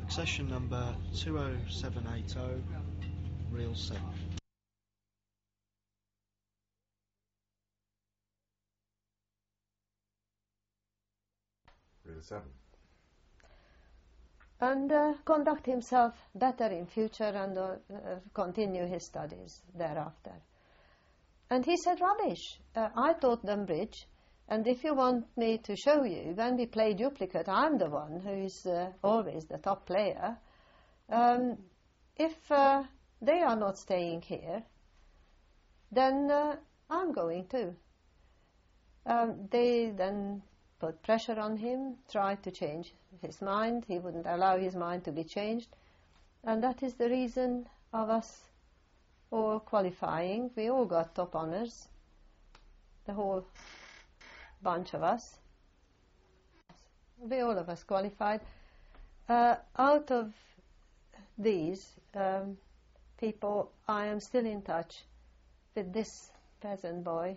Session number 20780, Reel 7. Reel 7. And conduct himself better in future and continue his studies thereafter. And he said, rubbish. I taught them bridge, and if you want me to show you, when we play duplicate, I'm the one who is always the top player. If they are not staying here, then I'm going too. They then put pressure on him, tried to change his mind. He wouldn't allow his mind to be changed. And that is the reason of us all qualifying. We all got top honors, the whole bunch of us. All of us qualified. Out of these people, I am still in touch with this peasant boy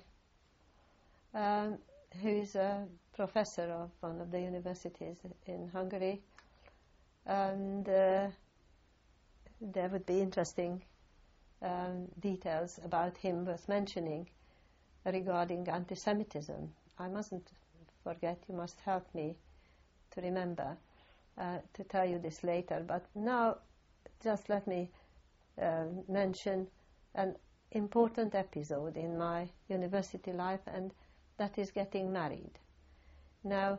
who's a professor of one of the universities in Hungary, and there would be interesting details about him worth mentioning regarding anti-Semitism. I mustn't forget, you must help me to remember to tell you this later, but now just let me mention an important episode in my university life, and that is getting married. Now,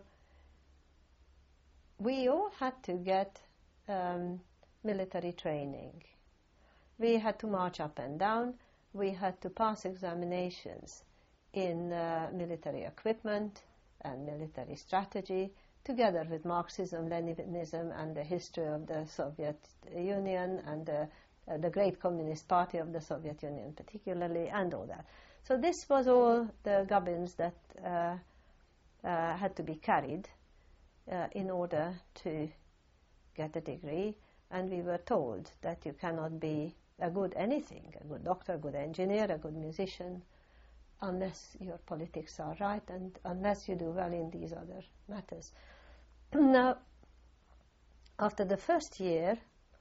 we all had to get military training. We had to march up and down. We had to pass examinations in military equipment and military strategy, together with Marxism, Leninism, and the history of the Soviet Union and the great Communist Party of the Soviet Union particularly, and all that. So this was all the gubbins that had to be carried in order to get a degree, and we were told that you cannot be a good anything, a good doctor, a good engineer, a good musician, unless your politics are right and unless you do well in these other matters. Now, after the first year,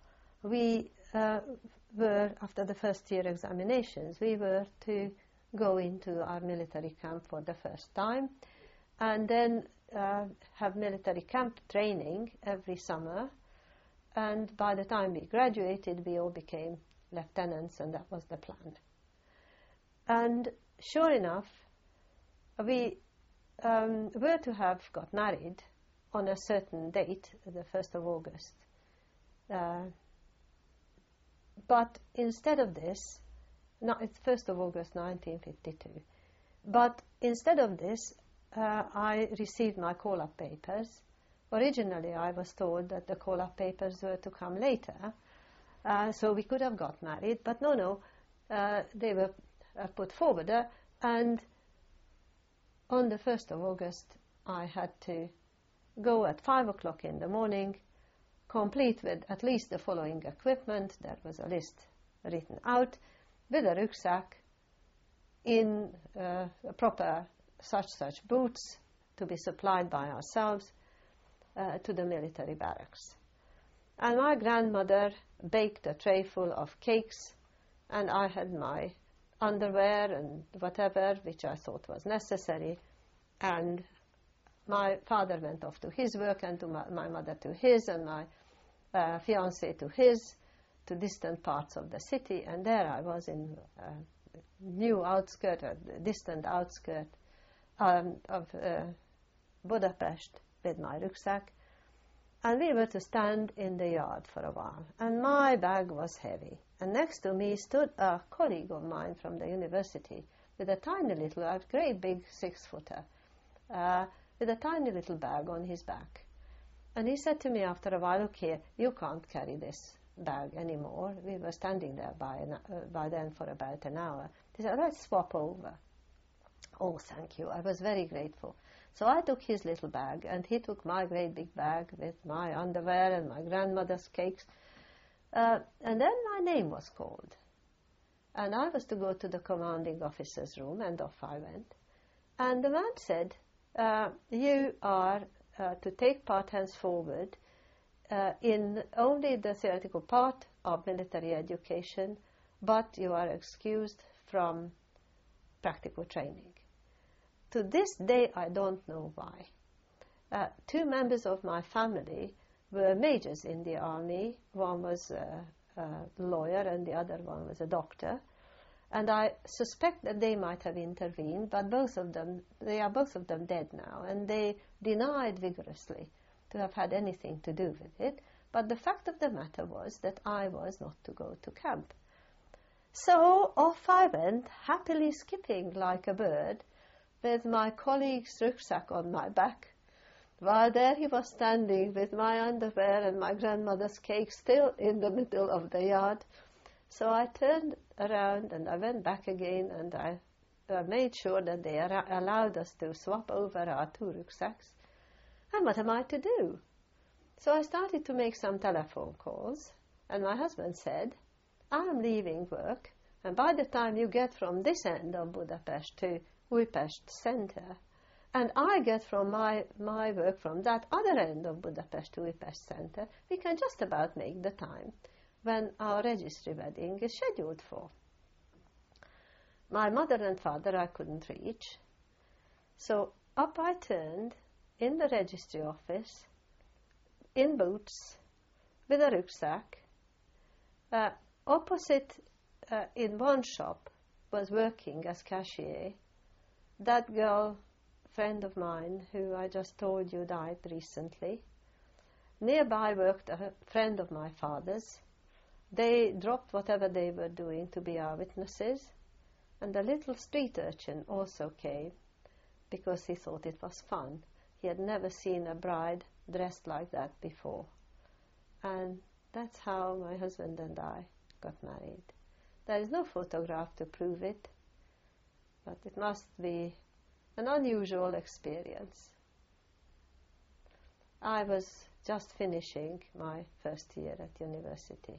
after the first year examinations, we were to go into our military camp for the first time, and then have military camp training every summer, and by the time we graduated, we all became lieutenants, and that was the plan. And sure enough, we were to have got married on a certain date, the 1st of August. But instead of this, no, it's 1st of August 1952. But instead of this, I received my call-up papers. Originally, I was told that the call-up papers were to come later, so we could have got married. But no, they were put forward. And on the 1st of August, I had to go at 5 o'clock in the morning, complete with at least the following equipment. There was a list written out, with a rucksack, in proper such boots to be supplied by ourselves to the military barracks. And my grandmother baked a tray full of cakes, and I had my underwear and whatever which I thought was necessary, and my father went off to his work, and to my mother to his, and my fiancé to his, to distant parts of the city, and there I was in new outskirt, or distant outskirt of Budapest with my rucksack, and we were to stand in the yard for a while, and my bag was heavy, and next to me stood a colleague of mine from the university with a tiny little, a great big 6-footer, with a tiny little bag on his back. And he said to me after a while, okay, you can't carry this bag anymore. We were standing there by then for about an hour. He said, let's swap over. Oh, thank you. I was very grateful. So I took his little bag, and he took my great big bag with my underwear and my grandmother's cakes. And then my name was called. And I was to go to the commanding officer's room, and off I went. And the man said, you are to take part henceforward in only the theoretical part of military education, but you are excused from practical training. To this day, I don't know why. Two members of my family were majors in the army. One was a lawyer and the other one was a doctor. And I suspect that they might have intervened, but they are both of them dead now, and they denied vigorously to have had anything to do with it. But the fact of the matter was that I was not to go to camp. So off I went, happily skipping like a bird, with my colleague's rucksack on my back, while there he was standing with my underwear and my grandmother's cake still in the middle of the yard. So I turned around and I went back again, and I made sure that they allowed us to swap over our two rucksacks. And what am I to do? So I started to make some telephone calls, and my husband said, I am leaving work, and by the time you get from this end of Budapest to Újpest Center, and I get from my work from that other end of Budapest to Újpest Center, we can just about make the time when our registry wedding is scheduled for. My mother and father I couldn't reach, so up I turned in the registry office, in boots, with a rucksack. Opposite, in one shop, was working as cashier. That girl, friend of mine, who I just told you died recently. Nearby worked a friend of my father's. They dropped whatever they were doing to be our witnesses, and a little street urchin also came, because he thought it was fun. He had never seen a bride dressed like that before. And that's how my husband and I got married. There is no photograph to prove it, but it must be an unusual experience. I was just finishing my first year at university.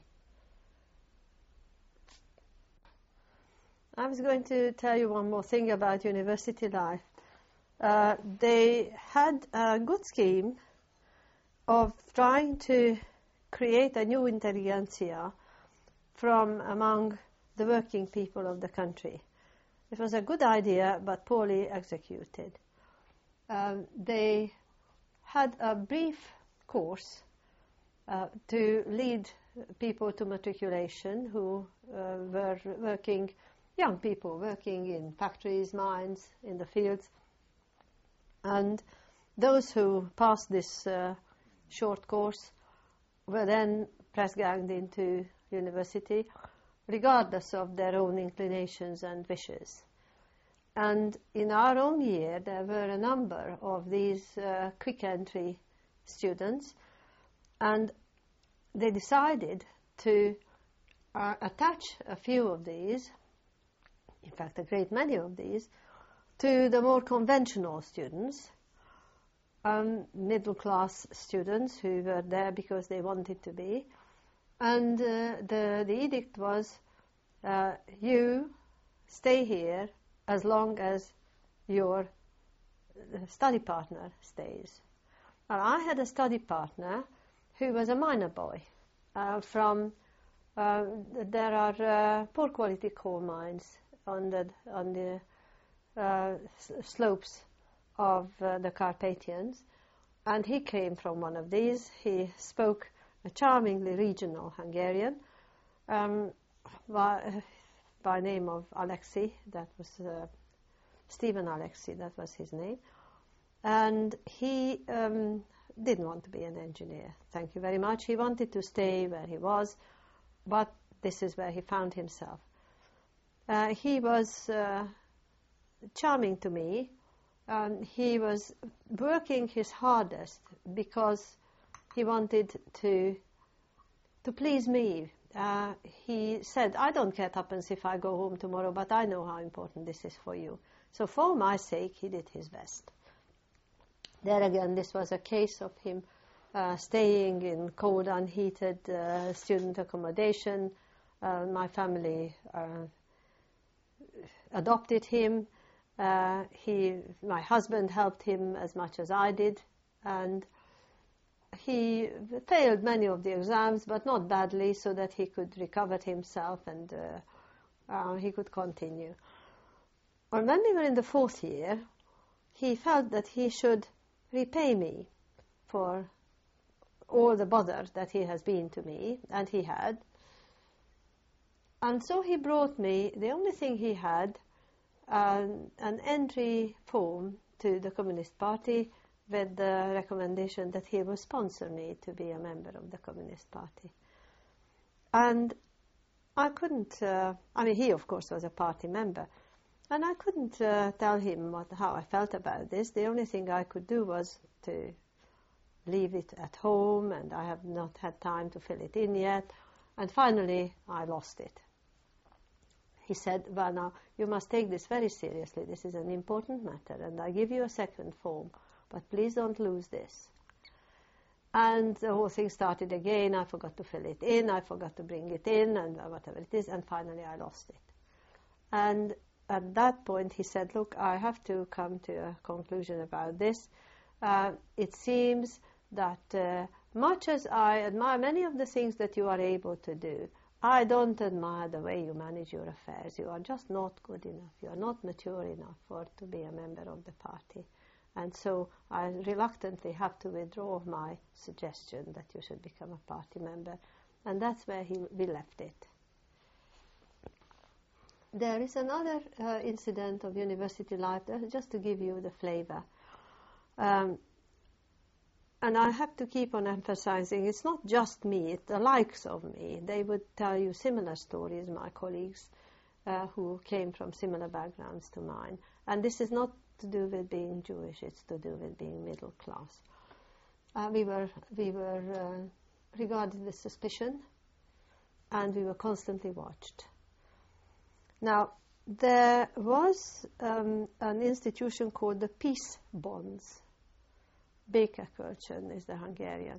I was going to tell you one more thing about university life. They had a good scheme of trying to create a new intelligentsia from among the working people of the country. It was a good idea, but poorly executed. They had a brief course to lead people to matriculation who were working, young people working in factories, mines, in the fields. And those who passed this short course were then press-ganged into university, regardless of their own inclinations and wishes. And in our own year, there were a number of these quick entry students, and they decided to attach a few of these, in fact a great many of these, to the more conventional students, middle-class students who were there because they wanted to be. And the edict was, you stay here as long as your study partner stays. Well, I had a study partner who was a miner boy from, there are poor quality coal mines on the slopes of the Carpathians, and he came from one of these. He spoke a charmingly regional Hungarian by name of Alexei. That was Stephen Alexei, that was his name. And he didn't want to be an engineer, thank you very much. He wanted to stay where he was, but this is where he found himself. He was charming to me. He was working his hardest because he wanted to please me. He said, I don't care tuppence if I go home tomorrow, but I know how important this is for you. So for my sake, he did his best. There again, this was a case of him staying in cold, unheated student accommodation. My family adopted him. My husband helped him as much as I did, and he failed many of the exams, but not badly, so that he could recover himself and he could continue. And when we were in the 4th year, he felt that he should repay me for all the bother that he has been to me, and he had. And so he brought me, the only thing he had, an entry form to the Communist Party with the recommendation that he would sponsor me to be a member of the Communist Party. And I couldn't, he of course was a party member, and I couldn't tell him how I felt about this. The only thing I could do was to leave it at home, and I have not had time to fill it in yet, and finally I lost it. He said, well, now, you must take this very seriously. This is an important matter, and I give you a second form, but please don't lose this. And the whole thing started again. I forgot to fill it in, I forgot to bring it in, and whatever it is, and finally I lost it. And at that point he said, look, I have to come to a conclusion about this. It seems that much as I admire many of the things that you are able to do, I don't admire the way you manage your affairs. You are just not good enough. You are not mature enough to be a member of the party. And so I reluctantly have to withdraw my suggestion that you should become a party member. And that's where we left it. There is another incident of university life, just to give you the flavor. And I have to keep on emphasizing, it's not just me, it's the likes of me. They would tell you similar stories, my colleagues, who came from similar backgrounds to mine. And this is not to do with being Jewish, it's to do with being middle class. We were regarded with suspicion, and we were constantly watched. Now, there was an institution called the Peace Bonds. Békekölcsön is the Hungarian.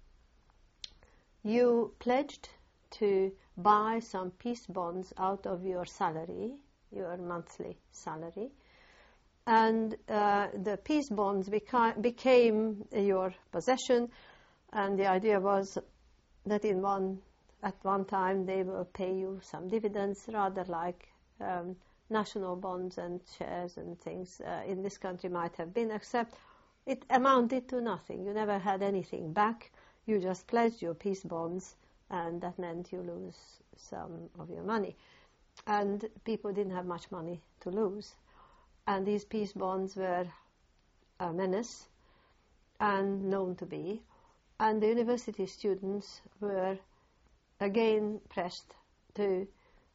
You pledged to buy some peace bonds out of your salary, your monthly salary, and the peace bonds became your possession, and the idea was that at one time they will pay you some dividends, rather like national bonds and shares and things in this country might have been, except it amounted to nothing. You never had anything back. You just pledged your peace bonds, and that meant you lose some of your money. And people didn't have much money to lose. And these peace bonds were a menace, and known to be. And the university students were again pressed to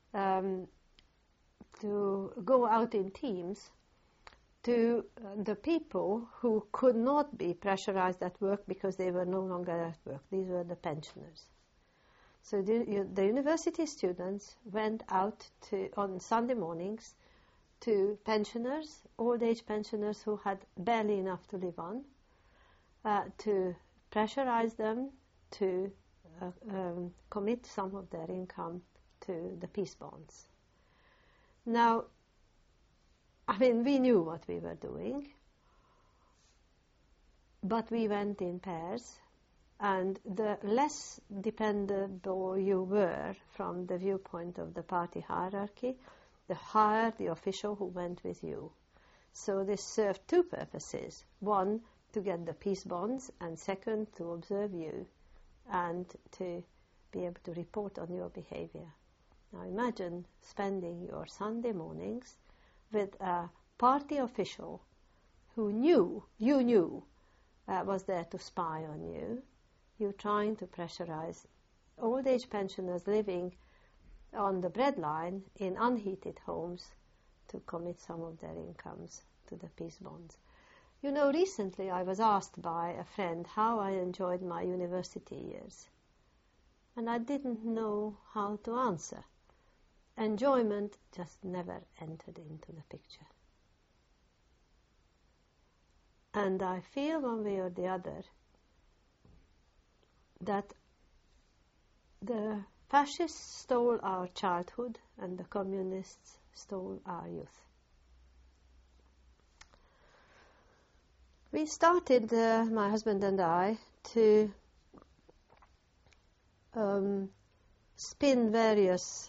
go out in teams to the people who could not be pressurized at work because they were no longer at work. These were the pensioners. So the university students went out on Sunday mornings to pensioners, old age pensioners who had barely enough to live on, to pressurize them to commit some of their income to the peace bonds. Now, we knew what we were doing, but we went in pairs, and the less dependable you were from the viewpoint of the party hierarchy, the higher the official who went with you. So this served two purposes. One, to get the peace bonds, and second, to observe you and to be able to report on your behavior. Now imagine spending your Sunday mornings with a party official who you knew was there to spy on you. You're trying to pressurize old age pensioners living on the breadline in unheated homes to commit some of their incomes to the peace bonds. You know, recently I was asked by a friend how I enjoyed my university years, and I didn't know how to answer. Enjoyment just never entered into the picture. And I feel one way or the other that the fascists stole our childhood and the communists stole our youth. We started, my husband and I, to spin various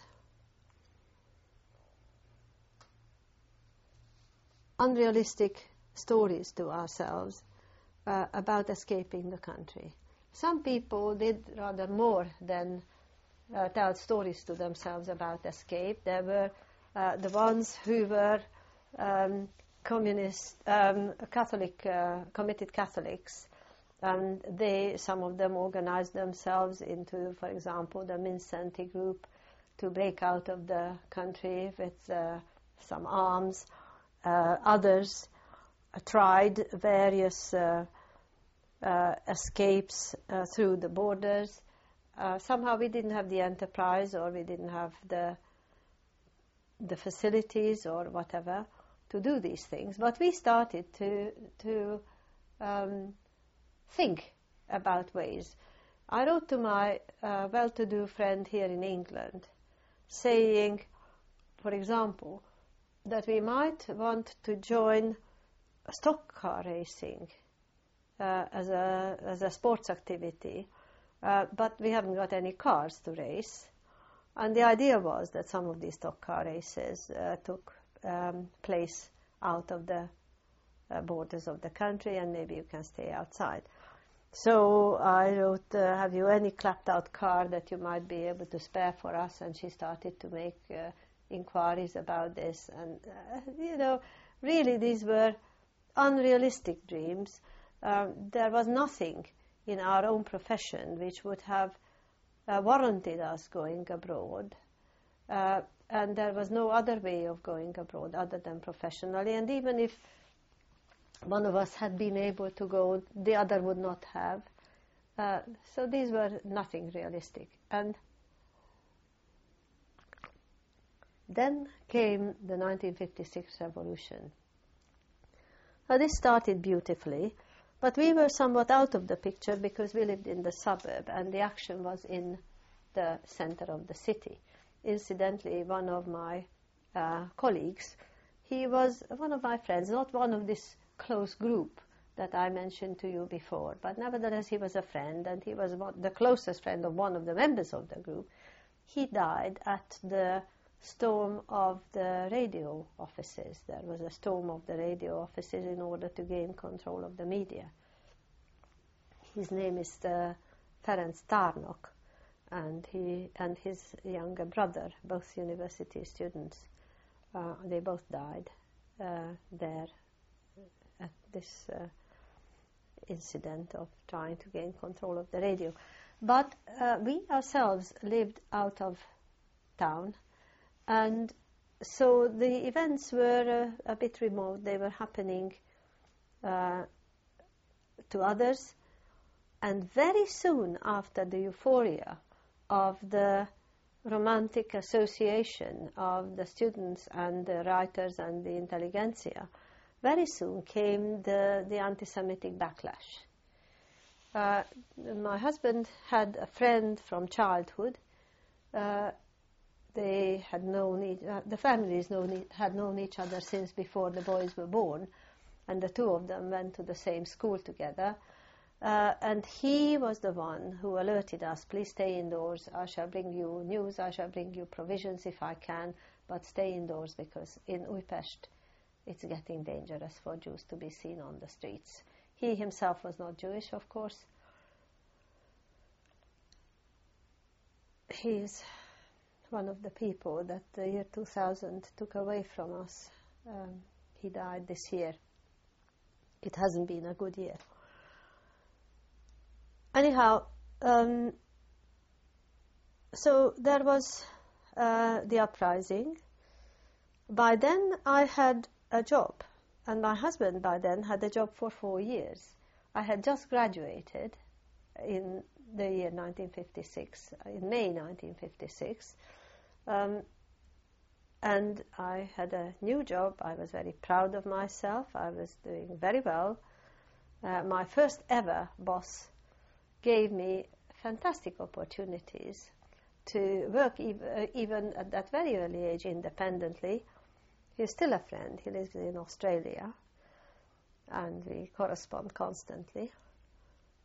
unrealistic stories to ourselves about escaping the country. Some people did rather more than tell stories to themselves about escape. There were the ones who were communist, Catholic, committed Catholics, and some of them organized themselves into, for example, the Mindszenty group to break out of the country with some arms. Others tried various escapes through the borders. Somehow we didn't have the enterprise, or we didn't have the facilities or whatever to do these things. But we started to think about ways. I wrote to my well-to-do friend here in England, saying, for example, that we might want to join stock car racing as a sports activity, but we haven't got any cars to race. And the idea was that some of these stock car races took place out of the borders of the country, and maybe you can stay outside. So I wrote, have you any clapped out car that you might be able to spare for us? And she started to make inquiries about this. And, really these were unrealistic dreams. There was nothing in our own profession which would have warranted us going abroad. And there was no other way of going abroad other than professionally. And even if one of us had been able to go, the other would not have. So these were nothing realistic. And then came the 1956 revolution. Now this started beautifully, but we were somewhat out of the picture because we lived in the suburb and the action was in the center of the city. Incidentally, one of my colleagues, he was one of my friends, not one of this close group that I mentioned to you before, but nevertheless he was a friend, and he was the closest friend of one of the members of the group. He died at the storm of the radio offices. There was a storm of the radio offices in order to gain control of the media. His name is Ferenc Tárnok, and he and his younger brother, both university students, they both died there at this incident of trying to gain control of the radio. But we ourselves lived out of town, and so the events were a bit remote. They were happening to others, and very soon after the euphoria of the romantic association of the students and the writers and the intelligentsia, very soon came the anti-Semitic backlash. My husband had a friend from childhood. They had known the families had known each other since before the boys were born, and the two of them went to the same school together. And he was the one who alerted us, please stay indoors, I shall bring you news, I shall bring you provisions if I can, but stay indoors because in Újpest it's getting dangerous for Jews to be seen on the streets. He himself was not Jewish, of course. He is one of the people that the year 2000 took away from us. He died this year. It hasn't been a good year. Anyhow, so there was the uprising. By then I had a job, and my husband by then had a job for 4 years. I had just graduated in the year 1956, in May 1956, and I had a new job. I was very proud of myself. I was doing very well. My first ever boss gave me fantastic opportunities to work even at that very early age independently. He's still a friend. He lives in Australia, and we correspond constantly.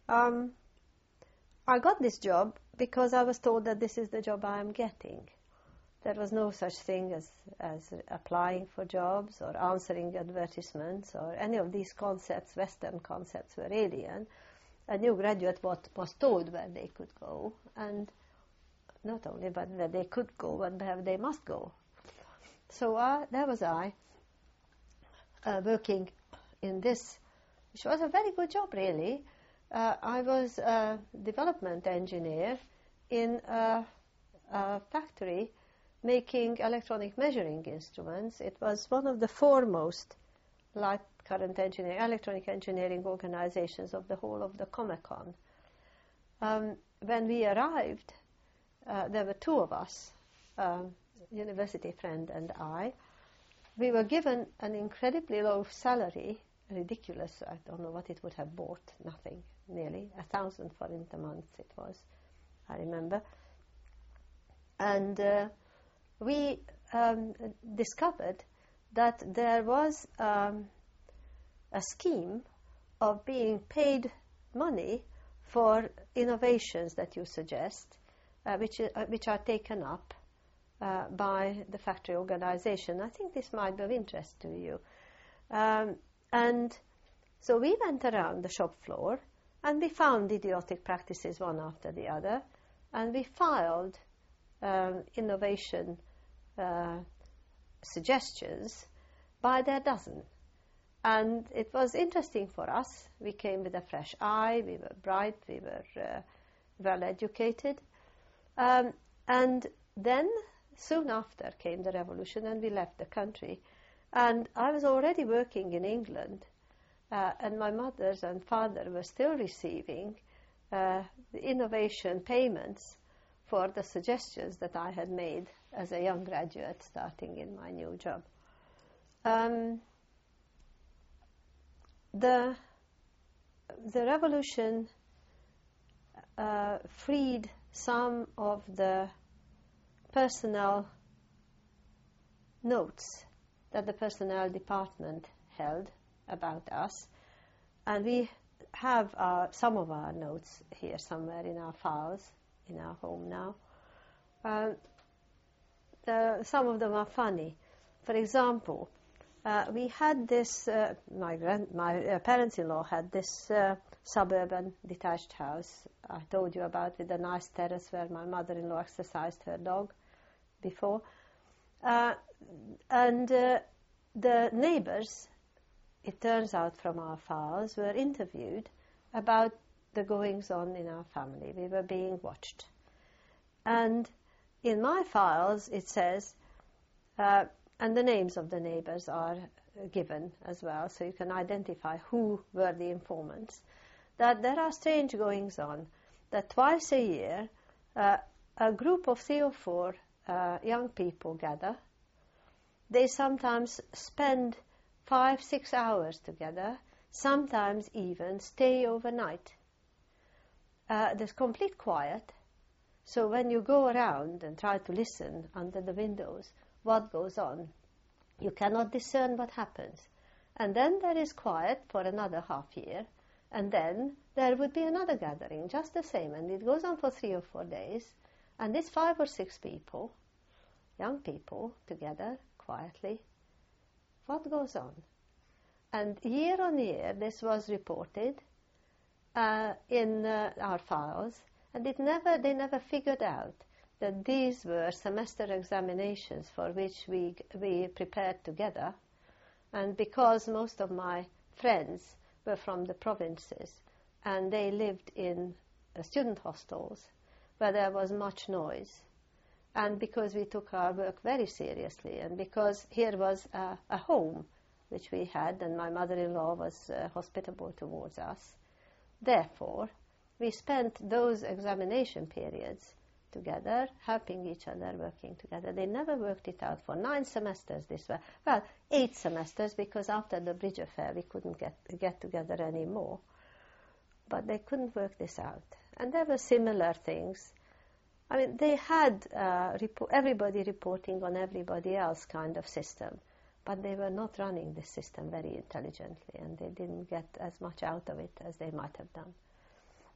I got this job because I was told that this is the job I am getting. There was no such thing as applying for jobs or answering advertisements or any of these concepts. Western concepts were alien. A new graduate was told where they could go, and not only but where they could go, but where they must go. So there was I, working in this, which was a very good job really. I was a development engineer in a factory making electronic measuring instruments. It was one of the foremost light current engineering, electronic engineering organizations of the whole of the Comecon. When we arrived, there were two of us, university friend and I. We were given an incredibly low salary, ridiculous. I don't know what it would have bought, nothing, nearly 1,000 forint a month it was, I remember. And we discovered that there was a scheme of being paid money for innovations that you suggest, which are taken up by the factory organization. I think this might be of interest to you. And so we went around the shop floor and we found idiotic practices one after the other, and we filed innovation suggestions by their dozen. And it was interesting for us. We came with a fresh eye, we were bright, we were well educated. And then soon after came the revolution and we left the country. And I was already working in England, and my mother and father were still receiving the innovation payments for the suggestions that I had made as a young graduate starting in my new job. The revolution freed some of the personnel notes that the personnel department held about us, and we have some of our notes here somewhere in our files in our home now. Some of them are funny. For example, we had this, my parents-in-law had this suburban detached house I told you about, with a nice terrace where my mother-in-law exercised her dog before. And the neighbors, it turns out from our files, were interviewed about the goings-on in our family. We were being watched. And in my files it says, and the names of the neighbors are given as well, so you can identify who were the informants, that there are strange goings-on, that twice a year a group of 3 or 4 young people gather. They sometimes spend 5-6 hours together, sometimes even stay overnight. There's complete quiet, so when you go around and try to listen under the windows what goes on, you cannot discern what happens. And then there is quiet for another half year, and then there would be another gathering, just the same, and it goes on for 3 or 4 days, and these 5 or 6 people, young people, together, quietly, what goes on? And year on year this was reported in our files, and they never figured out that these were semester examinations for which we prepared together. And because most of my friends were from the provinces and they lived in student hostels where there was much noise, and because we took our work very seriously, and because here was a home which we had, and my mother-in-law was hospitable towards us, therefore we spent those examination periods together, helping each other, working together. They never worked it out for 9 semesters this way. Well, 8 semesters, because after the bridge affair we couldn't get together anymore. But they couldn't work this out. And there were similar things. I mean, they had everybody reporting on everybody else kind of system, but they were not running this system very intelligently, and they didn't get as much out of it as they might have done.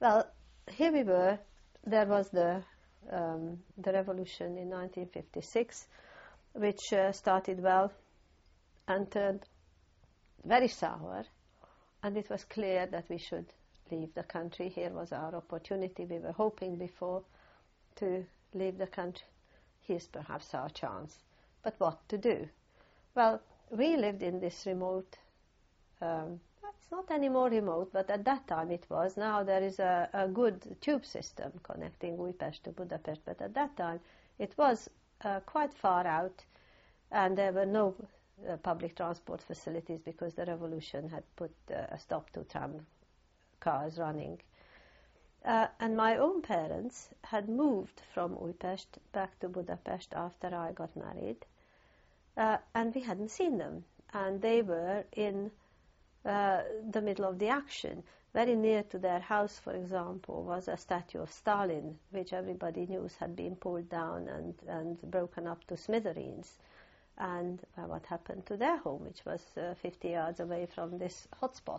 Well, here we were. There was the revolution in 1956, which started well and turned very sour, and it was clear that we should leave the country. Here was our opportunity. We were hoping before to leave the country. Here's perhaps our chance. But what to do? Well, we lived in this remote, it's not anymore remote, but at that time it was. Now there is a good tube system connecting Újpest to Budapest, but at that time it was quite far out, and there were no public transport facilities because the revolution had put a stop to tram cars running. And my own parents had moved from Újpest back to Budapest after I got married, and we hadn't seen them. And they were in the middle of the action. Very near to their house, for example, was a statue of Stalin, which everybody knew had been pulled down and broken up to smithereens. And what happened to their home, which was 50 yards away from this hotspot.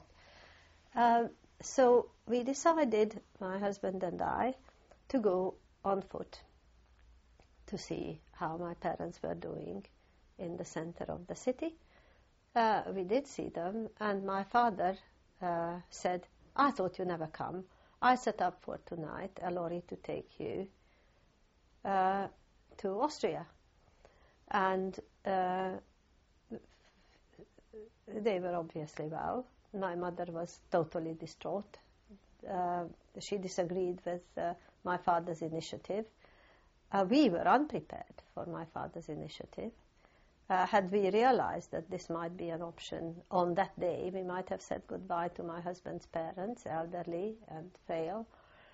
So we decided, my husband and I, to go on foot to see how my parents were doing in the center of the city. We did see them, and my father said, I thought you never come. I set up for tonight a lorry to take you to Austria. And they were obviously well. My mother was totally distraught. She disagreed with my father's initiative. We were unprepared for my father's initiative. Had we realized that this might be an option on that day, we might have said goodbye to my husband's parents, elderly and frail.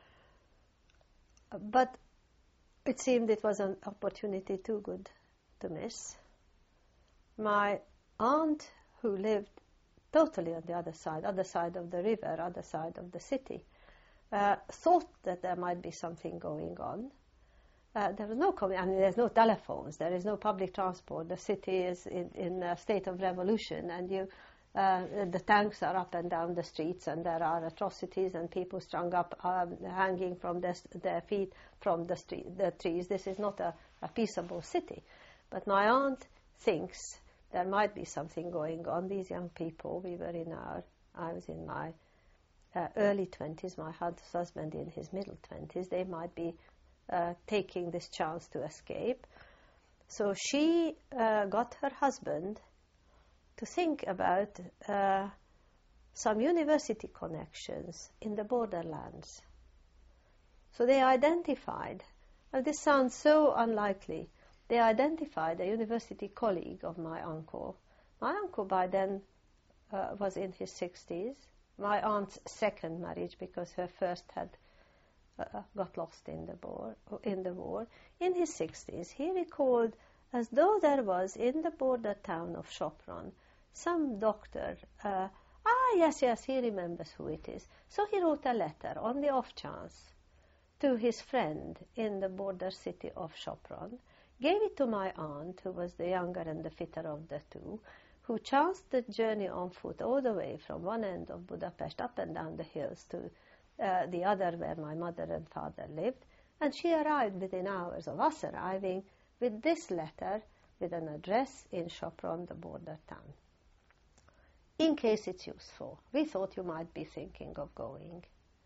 But it seemed it was an opportunity too good to miss. My aunt, who lived totally on the other side of the river, other side of the city, thought that there might be something going on. There was no, there's no telephones, there is no public transport. The city is in a state of revolution, and the tanks are up and down the streets, and there are atrocities and people strung up, hanging from their feet from the trees. This is not a peaceable city. But my aunt thinks there might be something going on. These young people, I was in my early 20s, my husband in his middle 20s, they might be taking this chance to escape. So she got her husband to think about some university connections in the borderlands. So they identified, and this sounds so unlikely, they identified a university colleague of my uncle. My uncle by then was in his 60s. My aunt's second marriage, because her first had got lost in the war. In his 60s, he recalled, as though there was in the border town of Sopron some doctor. Yes, he remembers who it is. So he wrote a letter on the off chance to his friend in the border city of Sopron, gave it to my aunt, who was the younger and the fitter of the two, who chanced the journey on foot all the way from one end of Budapest up and down the hills to the other where my mother and father lived, and she arrived within hours of us arriving with this letter with an address in Sopron, the border town. In case it's useful, we thought you might be thinking of going.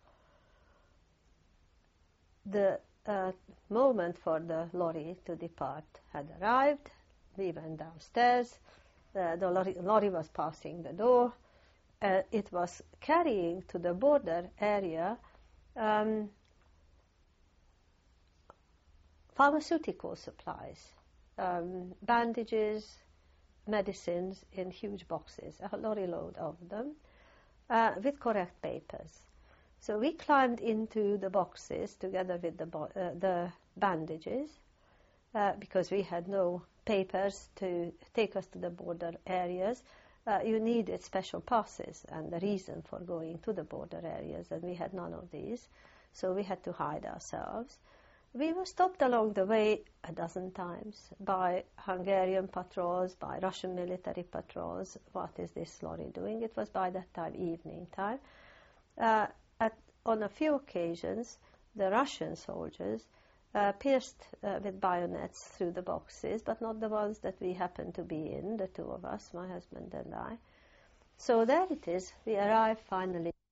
The moment for the lorry to depart had arrived. We went downstairs. The lorry was passing the door. It was carrying to the border area pharmaceutical supplies, bandages, medicines in huge boxes, a lorry load of them, with correct papers. So we climbed into the boxes together with the bandages, because we had no papers to take us to the border areas. You needed special passes and the reason for going to the border areas, and we had none of these, so we had to hide ourselves. We were stopped along the way a dozen times by Hungarian patrols, by Russian military patrols. What is this lorry doing? It was by that time evening time. on a few occasions, the Russian soldiers pierced with bayonets through the boxes, but not the ones that we happened to be in, the two of us, my husband and I. So there it is. We arrived finally.